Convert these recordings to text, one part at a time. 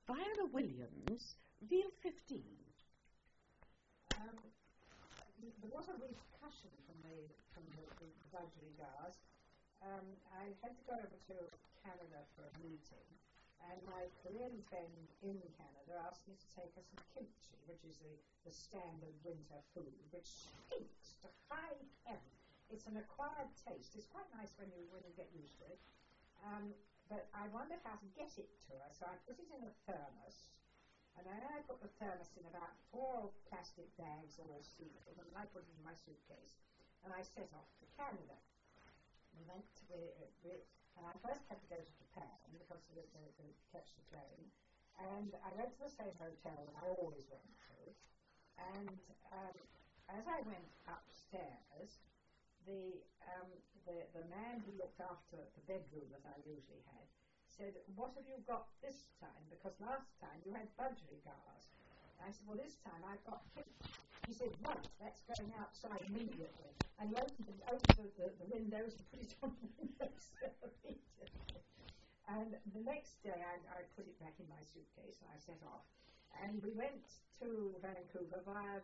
Viola Williams, Reel 15. There was a repercussion from the budgerigars. I had to go over to Canada for a meeting, and my Korean friend in Canada asked me to take her some kimchi, which is the standard winter food, which stinks to high heaven. It's an acquired taste. It's quite nice when you get used to it. But I wondered how to get it to her, so I put it in a thermos. And then I put the thermos in about 4 plastic bags all sealed, and I put it in my suitcase. And I set off to Canada. We went to and I first had to go to Japan because to catch the plane. And I went to the same hotel that I always went to. And as I went upstairs, the man who looked after the bedroom that I usually had said, "What have you got this time? Because last time you had budgerigars." I said, "Well, this time I've got kimchi." He said, "Right, that's going outside immediately." And he opened the windows and put it on the windowsill immediately. And the next day I put it back in my suitcase and I set off. And we went to Vancouver via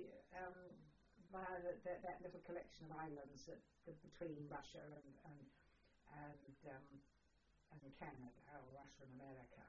that little collection of islands between Russia and Canada, or Russia and America.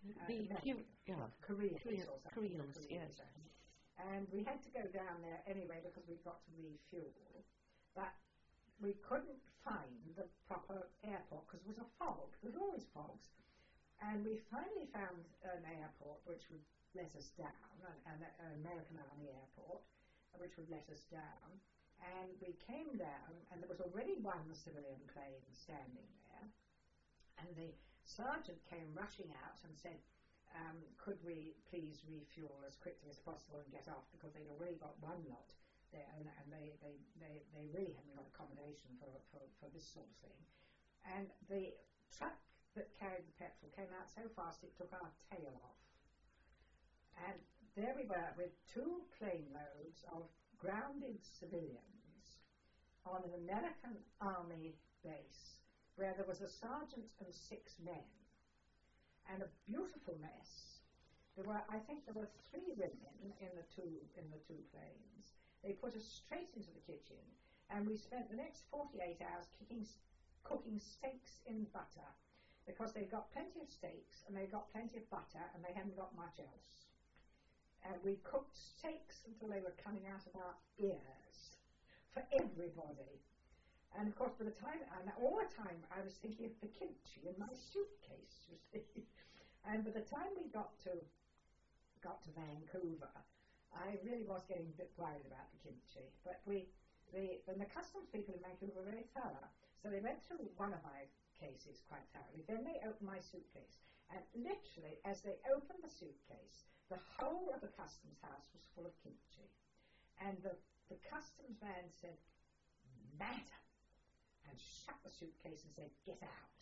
Koreans, yes. And we had to go down there anyway because we got to refuel. But we couldn't find the proper airport because it was a fog. There's always fogs. And we finally found an airport which would let us down, an American Army airport, which would let us down. And we came down, and there was already one civilian plane standing there. And the sergeant came rushing out and said, could we please refuel as quickly as possible and get off, because they'd already got one lot there, and they really hadn't got accommodation for this sort of thing. And the truck that carried the petrol came out so fast it took our tail off. And there we were with 2 plane loads of grounded civilians on an American Army base where there was a sergeant and 6 men, and a beautiful mess. I think there were 3 women in the two planes. They put us straight into the kitchen, and we spent the next 48 hours cooking steaks in butter, because they got plenty of steaks and they got plenty of butter and they hadn't got much else. And we cooked steaks until they were coming out of our ears for everybody. And of course, all the time I was thinking of the kimchi in my suitcase, you see. And by the time we got to Vancouver, I really was getting a bit worried about the kimchi. But the customs people in Vancouver were very thorough, so they went through one of my cases quite thoroughly. Then they opened my suitcase, and literally, as they opened the suitcase, the whole of the customs house was full of kimchi. And the customs man said, "Madam," and shut the suitcase and said, "Get out."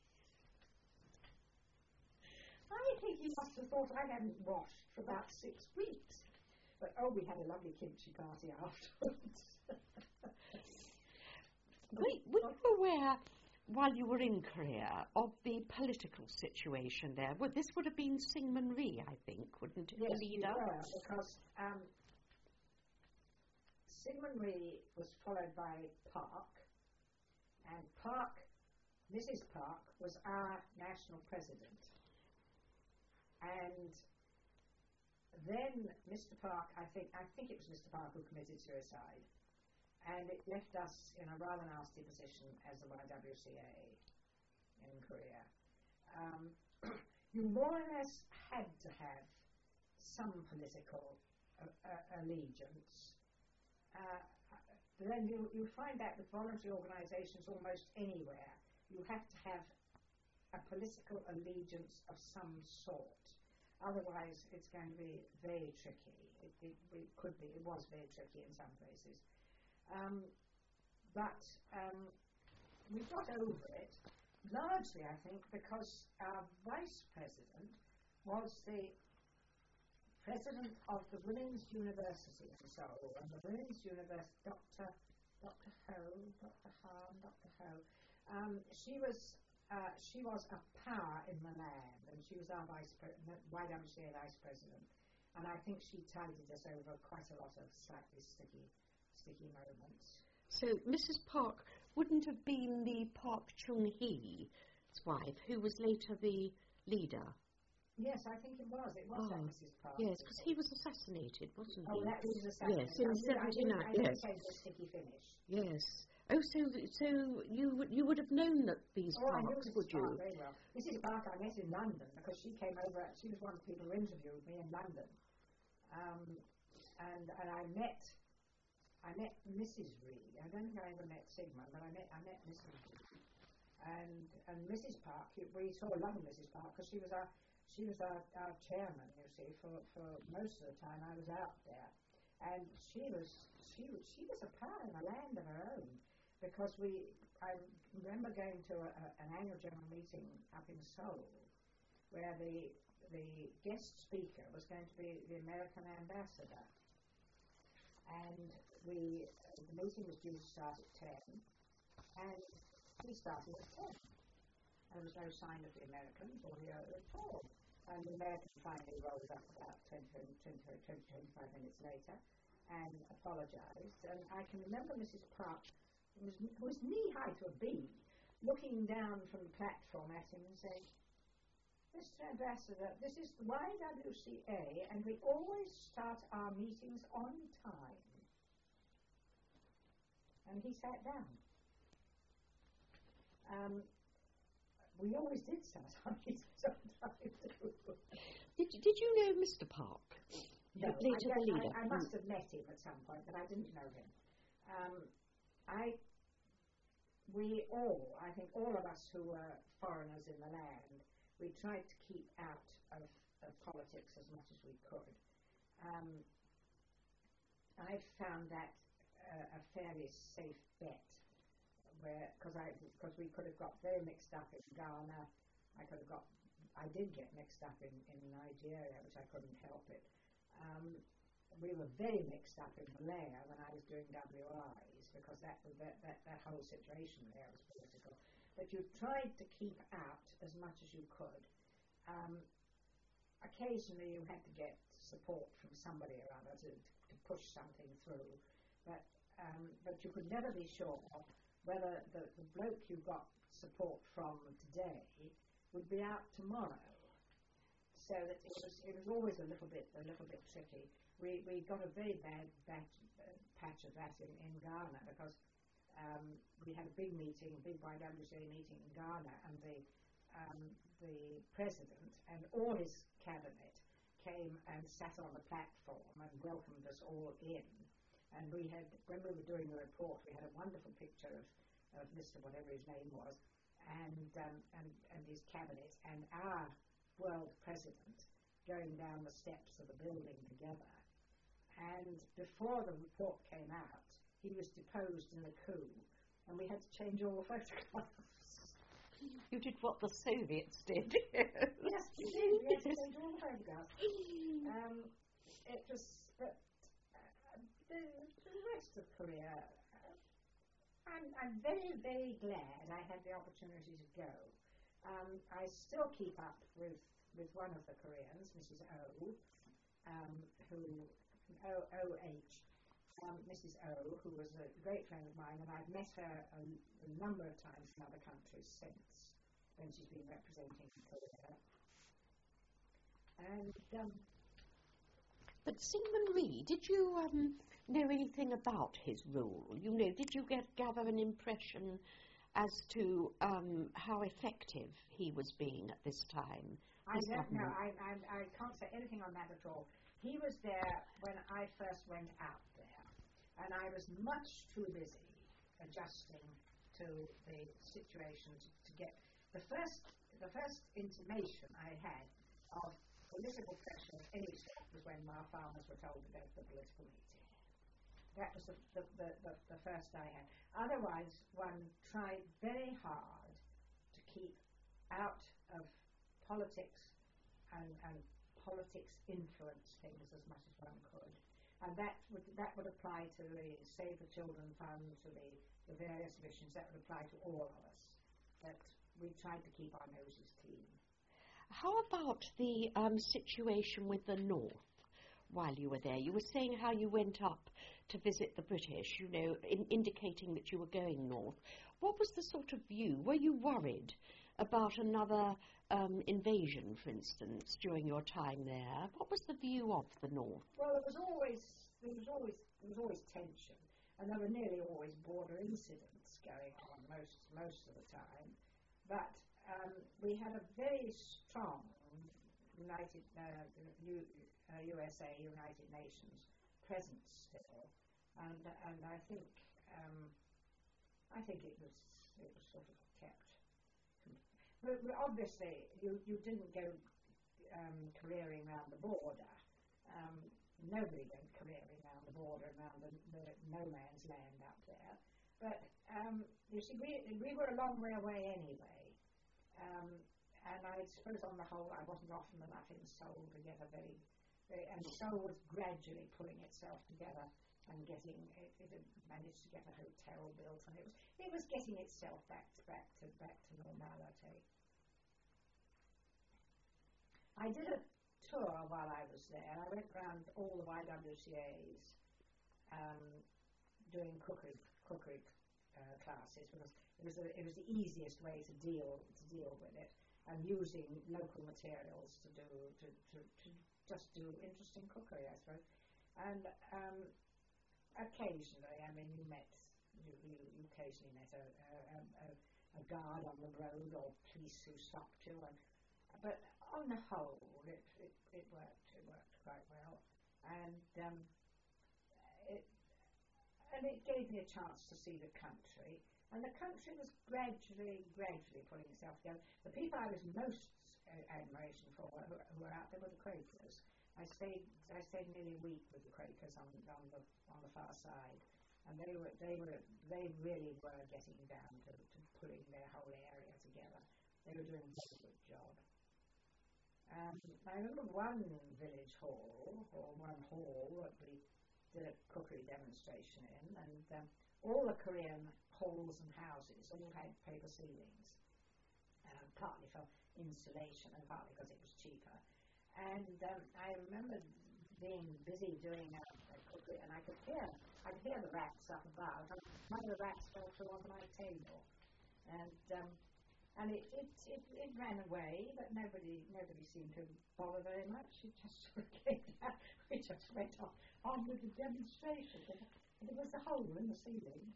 I think he must have thought I hadn't washed for about 6 weeks. But we had a lovely kimchi party afterwards. Were you aware, while you were in Korea, of the political situation there? Well, this would have been Syngman Rhee, I think, wouldn't it? Yes, the leader? Yes, because Syngman Rhee was followed by Park, and Mrs. Park was our national president. And then Mr. Park, I think it was Mr. Park who committed suicide, and it left us in a rather nasty position as the YWCA in Korea. You more or less had to have some political allegiance. Then you find that with voluntary organizations almost anywhere, you have to have a political allegiance of some sort. Otherwise, it's going to be very tricky. It was very tricky in some places. But we got over it, largely, I think, because our vice president was the president of the Women's University in Seoul, and the Women's University, Dr. Ho. She was she was a power in the land, and she was our YWCA vice president. And I think she tided us over quite a lot of slightly sticky moments. So Mrs. Park wouldn't have been the Park Chung-hee's wife, who was later the leader? Yes, I think it was. It was that Mrs. Park. Yes, because he was assassinated, wasn't he? Oh, that was assassinated. Yes, in 79. I didn't say it was a sticky finish. Yes. Oh, so you would have known that these Parks, would you? Park very well. Mrs. Park I met in London because she came over. She was one of the people who interviewed me in London, and I met Mrs. Ree. I don't think I ever met Sigmund, but I met Mrs. Ree, and Mrs. Park. We saw a lot of Mrs. Park because she was our chairman. You see, for most of the time I was out there, and she was a power in a land of her own. Because I remember going to an annual general meeting up in Seoul, where the guest speaker was going to be the American ambassador, and the meeting was due to start at 10, and we started at 10, and there was no sign of the Americans or the at all, and the American finally rolled up about 25 minutes later and apologized, and I can remember Mrs. Park was knee-high to a bee, looking down from the platform at him and saying, "Mr. Ambassador, this is the YWCA, and we always start our meetings on time." And he sat down. We always did start our meetings on time, too. Did you know Mr. Park? No, later the leader. I must have met him at some point, but I didn't know him. I think all of us who were foreigners in the land, we tried to keep out of politics as much as we could. I found that a fairly safe bet, because we could have got very mixed up in Ghana. I did get mixed up in Nigeria, which I couldn't help it. We were very mixed up in Malaya when I was doing WIs, because that whole situation there was political. But you tried to keep out as much as you could. Occasionally you had to get support from somebody or other to push something through, but you could never be sure whether the bloke you got support from today would be out tomorrow. So that it was always a little bit tricky. We got a very bad patch of that in Ghana, because we had a big YWCA meeting in Ghana, and the president and all his cabinet came and sat on the platform and welcomed us all in. And when we were doing the report, we had a wonderful picture of Mr. whatever his name was, and his cabinet, and our world president going down the steps of the building together. And before the report came out, he was deposed in a coup, and we had to change all the photographs. You did what the Soviets did. Yes, we did. We had to change all the photographs. It was, but the rest of Korea, I'm very, very glad I had the opportunity to go. I still keep up with one of the Koreans, Mrs. O, Mrs. O, who was a great friend of mine, and I've met her a number of times in other countries since, when she's been representing Korea. And but Syngman Rhee, did you know anything about his rule? Did you gather an impression as to how effective he was being at this time? I don't know. I can't say anything on that at all. He was there when I first went out there, and I was much too busy adjusting to the situation to get the first intimation I had of political pressure of any sort was when our farmers were told to go to the political meeting. That was the first I had. Otherwise, one tried very hard to keep out of politics and politics influence things as much as one could. And that would apply to the Save the Children Fund, to the various missions. That would apply to all of us. That we tried to keep our noses clean. How about the situation with the North while you were there? You were saying how you went up to visit the British, you know, indicating that you were going north. What was the sort of view? Were you worried about another invasion, for instance, during your time there? What was the view of the North? Well, there was always tension, and there were nearly always border incidents going on most of the time. But we had a very strong USA, United Nations presence still, and I think it was sort of kept. But obviously, you didn't go careering around the border. Nobody went careering around the border, around the no man's land up there. But you see, we were a long way away anyway. And I suppose on the whole, I wasn't often enough in Seoul to get a very, and Seoul was gradually pulling itself together and getting, it had managed to get a hotel built, and it was getting itself back to normality. I did a tour while I was there. I went around all the YWCAs doing cookery classes, because it was the easiest way to deal with it, and using local materials to just do interesting cookery, I suppose. And occasionally, I mean, you occasionally met a guard on the road or police who stopped you, but on the whole, it worked quite well, and it gave me a chance to see the country. And the country was gradually pulling itself together. The people I was most admiration for who were out there were the Quakers. I stayed nearly a week with the Quakers on the far side, and they really were getting down to putting their whole area together. They were doing a very good job. I remember one village hall, or one hall, that we did a cookery demonstration in, and all the Korean halls and houses all had paper ceilings, partly for insulation and partly because it was cheaper. And I remember being busy doing a cookery, and I could hear the rats up above, and one of the rats fell through onto my table, and it ran away, but nobody seemed to bother very much. It just sort of came down. We just went on with the demonstration. And there was a hole in the ceiling.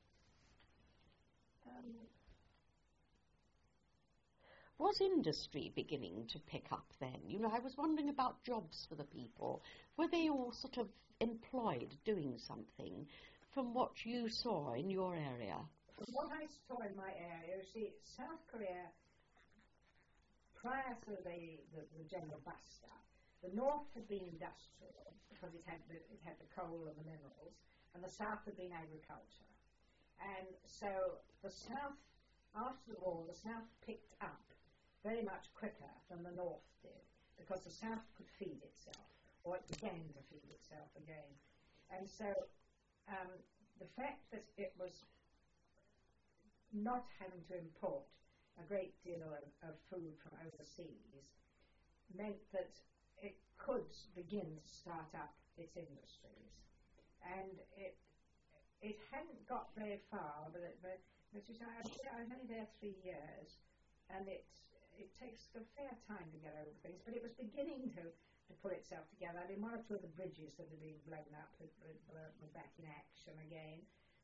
Was industry beginning to pick up then? You know, I was wondering about jobs for the people. Were they all sort of employed doing something from what you saw in your area? From what I saw in my area, you see, South Korea, prior to the general bust-up, the North had been industrial because it had the coal and the minerals, and the South had been agriculture. And so the South, after the war, the South picked up very much quicker than the North did, because the South could feed itself, or it began to feed itself again. And so the fact that it was not having to import a great deal of food from overseas meant that it could begin to start up its industries. And it hadn't got very far, but I was only there 3 years, and it takes a fair time to get over things, but it was beginning to pull itself together. I mean, one or two of the bridges that had been blown up were back in action again,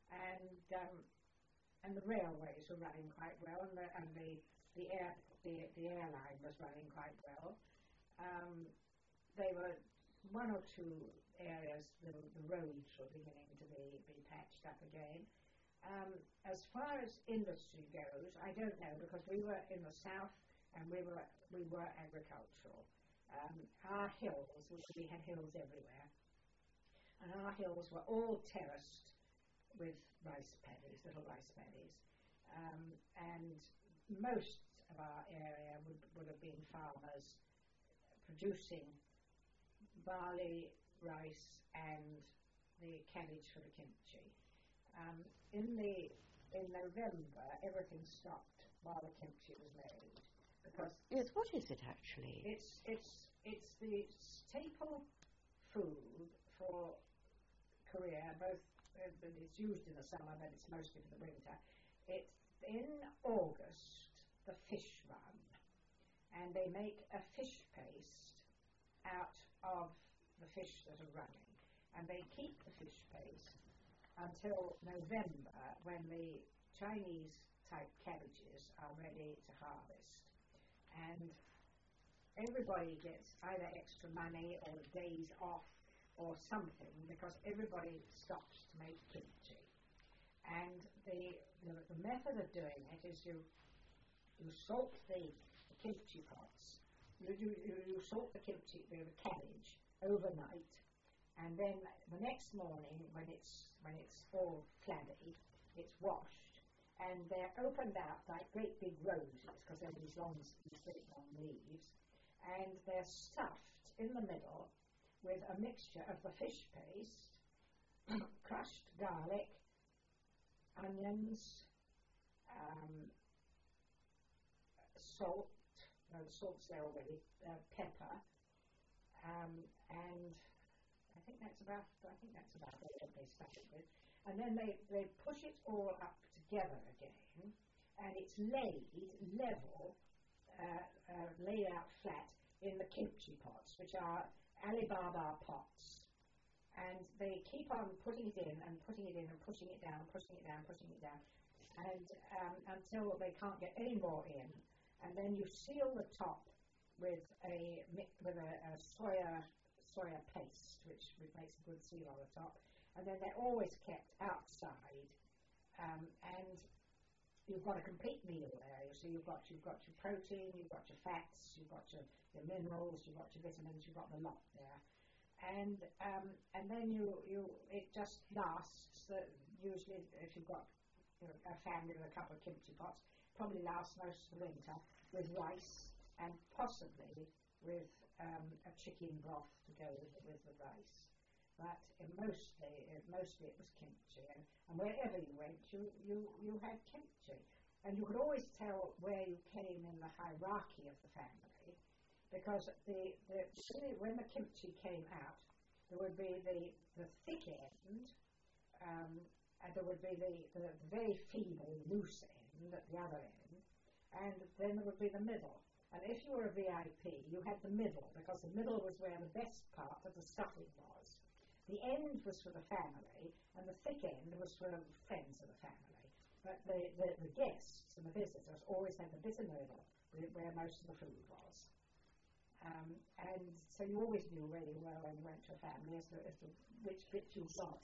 and the railways were running quite well, and the airline was running quite well. They were one or two areas, the roads were beginning to be patched up again. As far as industry goes, I don't know, because we were in the south and we were agricultural. Our hills, we had hills everywhere, and our hills were all terraced with rice paddies, little rice paddies, and most of our area would have been farmers producing barley, rice, and the cabbage for the kimchi. In November, everything stopped while the kimchi was made, because Yes, what is it actually? it's the staple food for Korea. Both it's used in the summer, but it's mostly for the winter. It's in August, the fish run, and they make a fish paste out of the fish that are running, and they keep the fish paste until November, when the Chinese type cabbages are ready to harvest. And everybody gets either extra money or days off or something, because everybody stops to make kimchi. And the method of doing it is you salt the kimchi pots. You salt the kimchi, the cabbage, overnight, and then the next morning, when it's all flabby, it's washed, and they're opened out like great big roses, because they're these great long leaves, and they're stuffed in the middle with a mixture of the fish paste, crushed garlic, onions, salt. No, the salt's there already. Pepper, and I think that's about what they started with. And then they push it all up together again, and it's laid level, laid out flat in the kimchi pots, which are Alibaba pots. And they keep on putting it in and putting it in and pushing it down, and until they can't get any more in. And then you seal the top with a soya paste, which makes a good seal on the top. And then they're always kept outside, and you've got a complete meal there. So you've got your protein, you've got your fats, you've got your minerals, you've got your vitamins, you've got the lot there. And then it just lasts. Usually, if you've got a family with a couple of kimchi pots, probably lasts most of the winter with rice, and possibly with a chicken broth to go with the rice. But mostly it was kimchi, and wherever you went, you had kimchi, and you could always tell where you came in the hierarchy of the family, because when the kimchi came out, there would be the thick end, and there would be the very feeble loose end at the other end, and then there would be the middle. And if you were a VIP, you had the middle, because the middle was where the best part of the stuffing was. The end was for the family, and the thick end was for friends of the family. But the guests and the visitors always had the bitter middle, where most of the food was. And so you always knew really well when you went to a family as to which bit you got.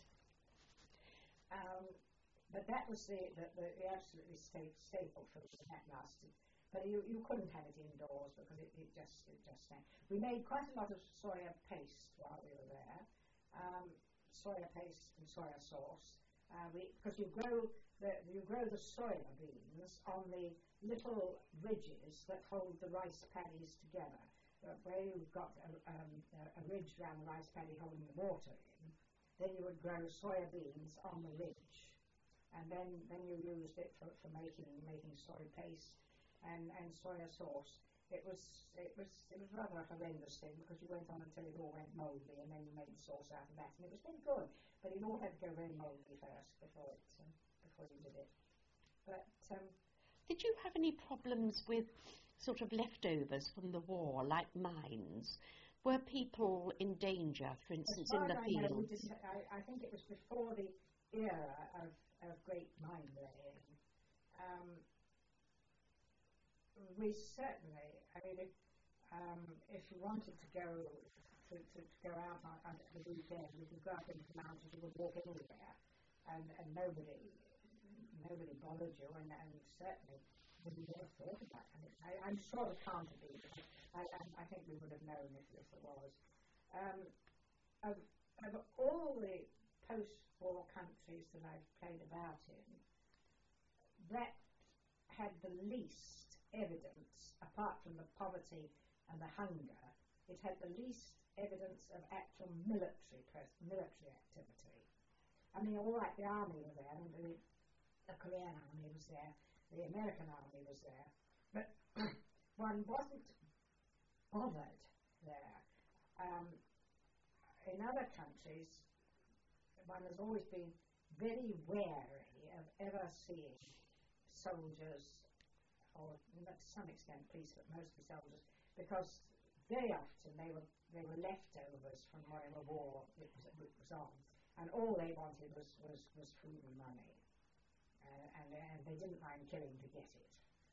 But that was the absolutely staple food, and that lasted. But you couldn't have it indoors, because it just stank. We made quite a lot of soya paste while we were there. Soya paste and soya sauce, because you grow the soya beans on the little ridges that hold the rice paddies together. Where you've got a ridge around the rice paddy holding the water in, then you would grow soya beans on the ridge, and then you used it for making soy paste and soya sauce. It was rather a horrendous thing, because you went on until it all went mouldy, and then you made the sauce out of that, and it was very good. But it all had to go very mouldy first before you did it. But did you have any problems with sort of leftovers from the war, like mines? Were people in danger, for instance, in the fields? I think it was before the era of great mine laying. We certainly, if you wanted to go out on the weekend, you could go up into the mountains, you would walk anywhere, and nobody bothered you, and certainly wouldn't have thought about it. I'm sure it can't have been. I think we would have known if there was. Of all the post-war countries that I've played about in, that had the least evidence, apart from the poverty and the hunger, it had the least evidence of actual military activity. I mean, all right, the army was there, and the Korean army was there, the American army was there, but one wasn't bothered there. In other countries, one has always been very wary of ever seeing soldiers, or to some extent police, but mostly soldiers, because very often they were leftovers from whatever war it was on, and all they wanted was food and money, and they didn't mind killing to get it.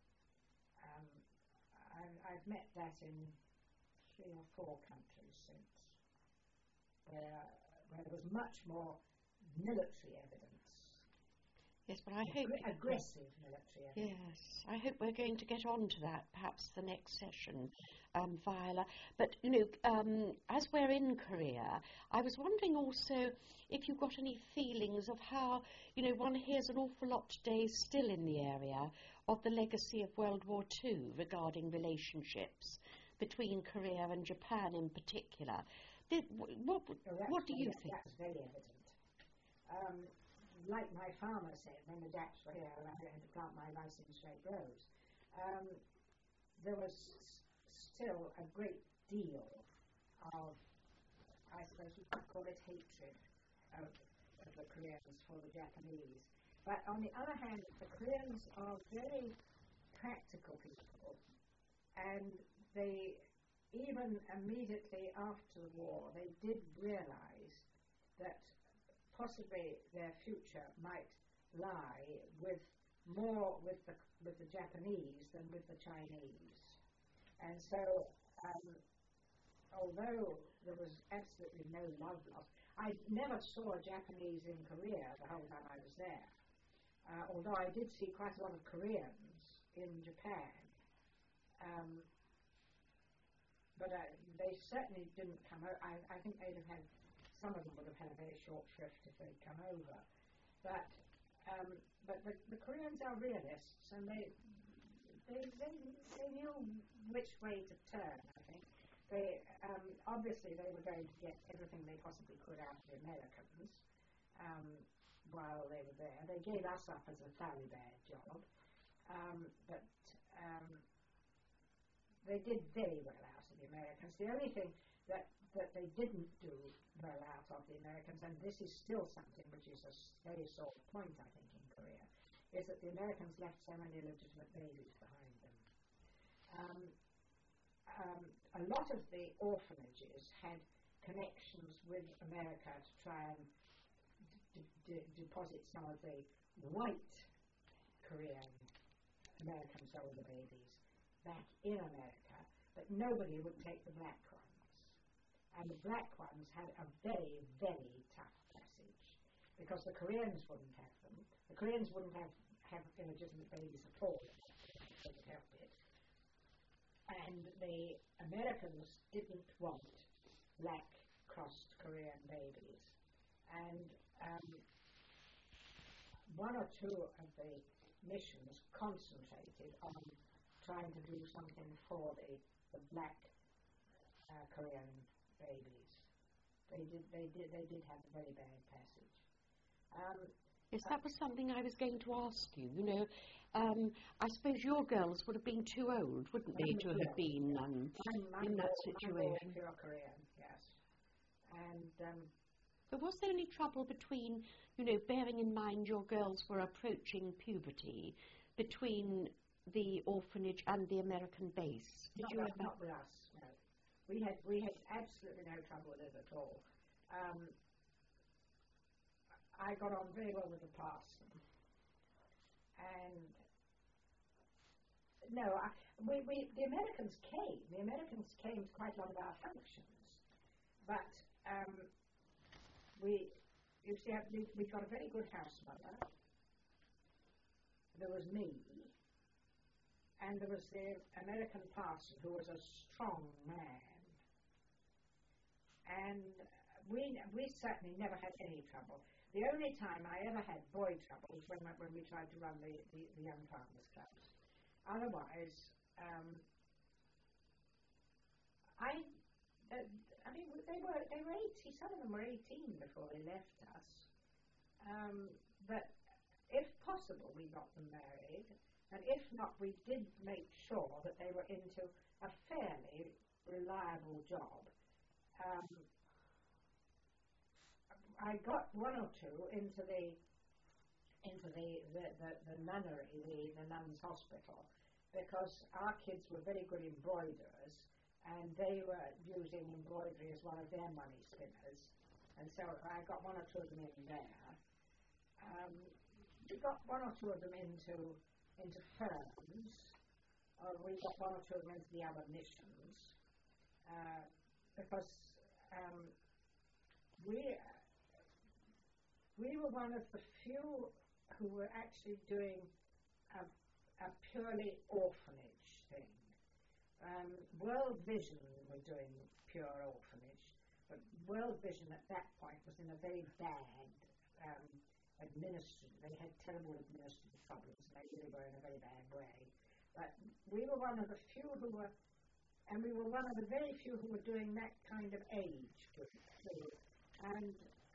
I've met that in 3 or 4 countries since, where there was much more military evidence. Yes, but I hope... Aggressive military evidence. Yes, I hope we're going to get on to that, perhaps the next session, Viola. But, as we're in Korea, I was wondering also if you've got any feelings of how, one hears an awful lot today still in the area of the legacy of World War II regarding relationships between Korea and Japan in particular. What do you think? That's very evident. Like my farmer said, when the Japs were here and I had to plant my rice in straight rows, there was still a great deal of, I suppose you could call it hatred of the Koreans for the Japanese. But on the other hand, the Koreans are very practical people, and they, even immediately after the war, they did realize that possibly their future might lie more with the Japanese than with the Chinese. And so, although there was absolutely no love lost, I never saw Japanese in Korea the whole time I was there. Although I did see quite a lot of Koreans in Japan. But they certainly didn't come over. I think they'd have had, some of them would have had a very short shrift if they'd come over. But the Koreans are realists, and they knew which way to turn, I think. Obviously they were going to get everything they possibly could out of the Americans while they were there. They gave us up as a thoroughly bad job, but they did very well out of the Americans. The only thing that they didn't do well out of the Americans, and this is still something which is a very sore point, I think, in Korea, is that the Americans left so many illegitimate babies behind them. A lot of the orphanages had connections with America to try and deposit some of the white Korean American soldier babies back in America, but nobody would take the black ones. And the black ones had a very, very tough passage, because the Koreans wouldn't have them. The Koreans wouldn't have illegitimate babies at all, couldn't help it. And the Americans didn't want black-crossed Korean babies. And one or two of the missions concentrated on trying to do something for the black Korean babies. They did have a very bad passage. Yes, that was something I was going to ask you. I suppose your girls would have been too old, wouldn't they, to have been in that situation? Pure Korean, yes. And but was there any trouble between, bearing in mind your girls were approaching puberty, between the orphanage and the American base? Not with us, no. We had absolutely no trouble with it at all. I got on very well with the parson, and the Americans came. The Americans came to quite a lot of our functions, but we got a very good house mother. There was me, and there was the American parson, who was a strong man, and we certainly never had any trouble. The only time I ever had boy trouble was when we tried to run the Young Farmers Clubs. Otherwise, they were 80. Some of them were 18 before they left us. But if possible, we got them married. And if not, we did make sure that they were into a fairly reliable job. I got one or two into the nunnery, the nuns' hospital, because our kids were very good embroiderers, and they were using embroidery as one of their money spinners, and so I got one or two of them in there. We got one or two of them into firms, or we got one or two of them into the other missions, because we were one of the few who were actually doing a purely orphanage thing. World Vision were doing pure orphanage, but World Vision at that point was in a very bad administration. They had terrible administrative problems, and they really were in a very bad way. But we were one of the few who were, and we were one of the very few who were doing that kind of age group too. And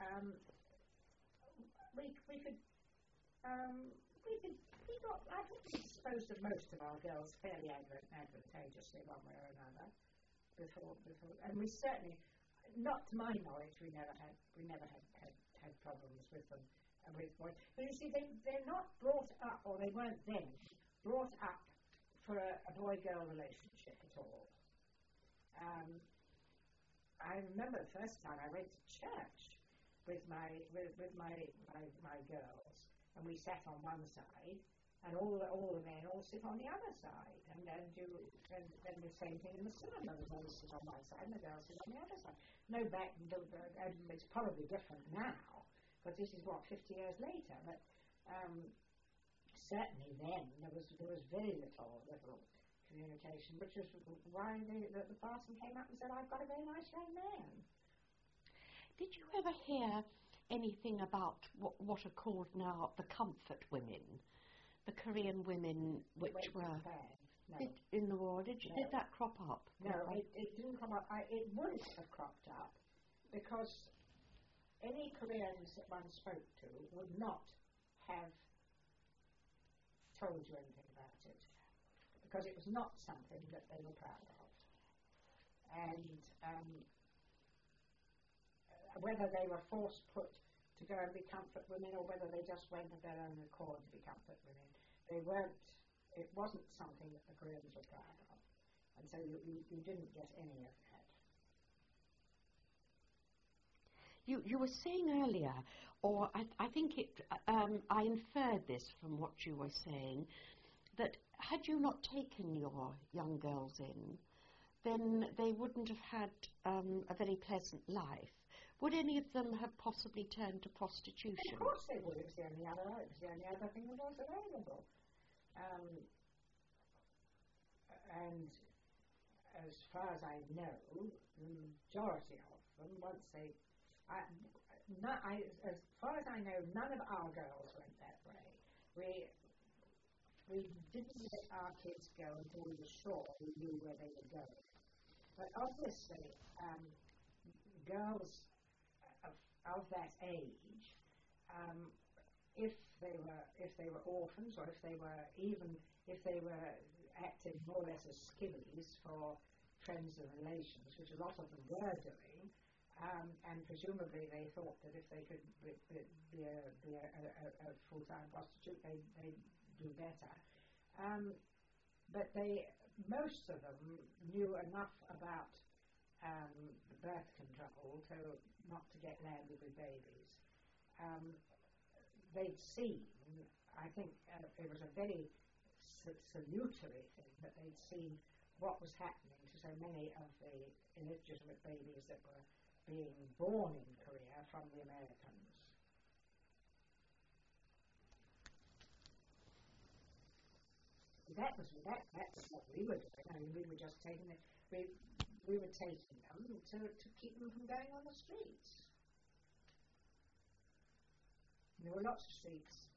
I think we disposed of most of our girls fairly advantageously one way or another before, and we certainly, not to my knowledge, we never had problems with them and with boys. But you see, they're not brought up, or they weren't then brought up for a boy-girl relationship at all. I remember the first time I went to church with my girls, and we sat on one side, and all the men all sit on the other side, and then the same thing in the cinema. The boys sit on one side, and the girls sit on the other side. It's probably different now, but this is 50 years later. But certainly then there was very little communication, which is why the parson came up and said, "I've got a very nice young man." Did you ever hear anything about what are called now the comfort women, the Korean women which were in the war? Did that crop up? No, it didn't come up. It wouldn't have cropped up because any Koreans that one spoke to would not have told you anything about it, because it was not something that they were proud of. And whether they were forced to go and be comfort women, or whether they just went of their own accord to be comfort women, it wasn't something that the Koreans were proud of. And so you didn't get any of that. You were saying earlier, or I think I inferred this from what you were saying, that had you not taken your young girls in, then they wouldn't have had a very pleasant life. Would any of them have possibly turned to prostitution? Of course they would. It was the only other thing that was available. And as far as I know, the majority of them, as far as I know, none of our girls went that way. We didn't let our kids go until we were sure we knew where they were going. But obviously, girls of that age, if they were orphans, or if they were acting more or less as skivvies for friends and relations, which a lot of them were doing, and presumably they thought that if they could be a full-time prostitute, they'd do better. But most of them knew enough about birth control not to get landed with babies. They'd seen, I think it was a very salutary thing, that they'd seen what was happening to so many of the illegitimate babies that were being born in Korea from the Americans. That's what we were doing. I mean, we were just taking them. We were taking them to keep them from going on the streets. There were lots of streets